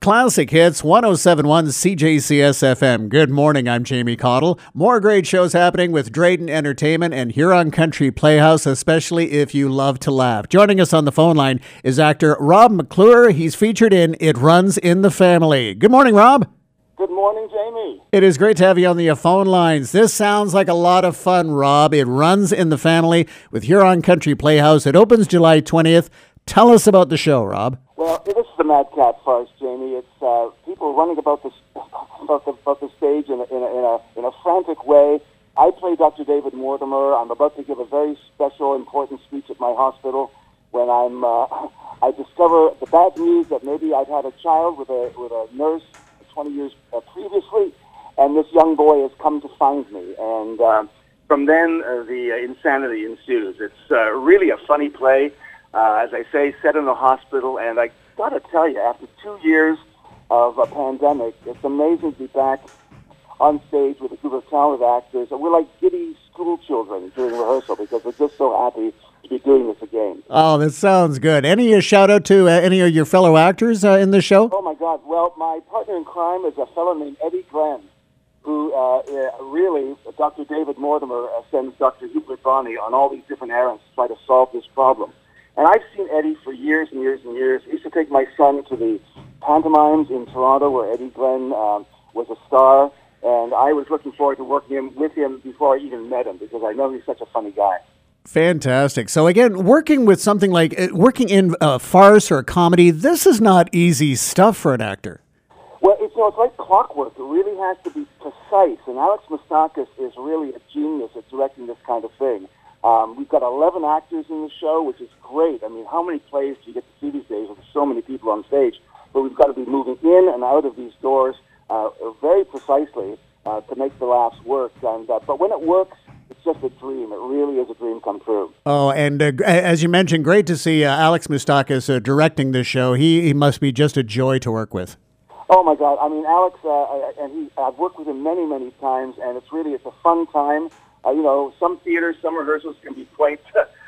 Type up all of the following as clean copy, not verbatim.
Classic Hits, 107.1 CJCS FM. Good morning, I'm Jamie Cottle. More great shows happening with Drayton Entertainment and Huron Country Playhouse, especially if you love to laugh. Joining us on the phone line is actor Rob McClure. He's featured in It Runs in the Family. Good morning, Rob. Good morning, Jamie. It is great to have you on the phone lines. This sounds like a lot of fun, Rob. It Runs in the Family with Huron Country Playhouse. It opens July 20th. Tell us about the show, Rob. Well, this is a madcap farce, Jamie. It's people running about the stage in a frantic way. I play Dr. David Mortimer. I'm about to give a very special, important speech at my hospital when I discover the bad news that maybe I've had a child with a nurse 20 years previously, and this young boy has come to find me. And from then, the insanity ensues. It's really a funny play. As I say, set in a hospital, and I got to tell you, after 2 years of a pandemic, it's amazing to be back on stage with a group of talented actors. And we're like giddy school children during rehearsal because we're just so happy to be doing this again. Oh, that sounds good. Any shout out to any of your fellow actors in the show? Oh, my God. Well, my partner in crime is a fellow named Eddie Glenn, who really, Dr. David Mortimer sends Dr. Hubert Bonney on all these different errands to try to solve this problem. And I've seen Eddie for years and years and years. He used to take my son to the pantomimes in Toronto where Eddie Glenn was a star. And I was looking forward to working with him before I even met him because I know he's such a funny guy. Fantastic. So again, working with something like, working in a farce or a comedy, this is not easy stuff for an actor. Well, it's like clockwork. It really has to be precise. And Alex Moustakis is really a genius at directing this kind of thing. We've got 11 actors in the show, which is great. I mean, how many plays do you get to see these days with so many people on stage? But we've got to be moving in and out of these doors very precisely to make the laughs work. And but when it works, it's just a dream. It really is a dream come true. Oh, and as you mentioned, great to see Alex Moustakis directing this show. He must be just a joy to work with. Oh, my God. I mean, Alex, I've worked with him many, many times, and it's a fun time. Some theaters, some rehearsals can be quite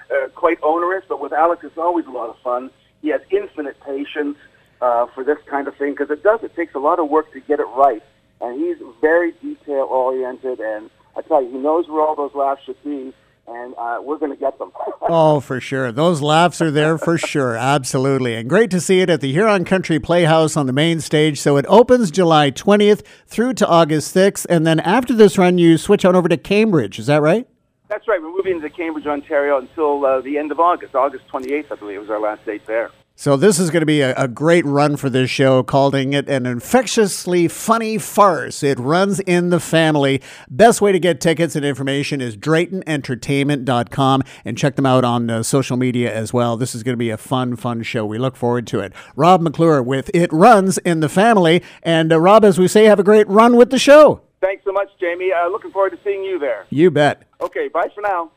onerous, but with Alex, it's always a lot of fun. He has infinite patience for this kind of thing because it takes a lot of work to get it right. And he's very detail-oriented, and I tell you, he knows where all those laughs should be, and we're going to get them. Oh, for sure. Those laughs are there for sure. Absolutely. And great to see it at the Huron Country Playhouse on the main stage. So it opens July 20th through to August 6th. And then after this run, you switch on over to Cambridge. Is that right? That's right. We're moving to Cambridge, Ontario until the end of August. August 28th, I believe, was our last date there. So this is going to be a great run for this show, calling it an infectiously funny farce. It Runs in the Family. Best way to get tickets and information is DraytonEntertainment.com, and check them out on social media as well. This is going to be a fun show. We look forward to it. Rob McClure with It Runs in the Family. And Rob, as we say, have a great run with the show. Thanks so much, Jamie. Looking forward to seeing you there. You bet. Okay, bye for now.